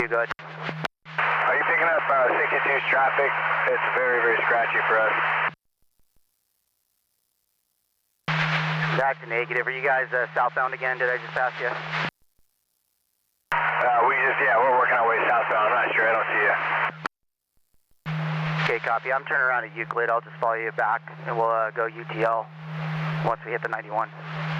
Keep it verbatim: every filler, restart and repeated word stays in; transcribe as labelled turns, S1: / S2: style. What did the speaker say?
S1: You good?
S2: Are you picking up uh, sixty-two's traffic? It's very, very scratchy for us.
S1: Back to negative. Are you guys uh, southbound again? Did I just pass you?
S2: Uh, we just, yeah, we're working our way southbound. I'm not sure. I don't see you.
S1: Okay, copy. I'm turning around at Euclid. I'll just follow you back, and we'll uh, go U T L once we hit the ninety-one.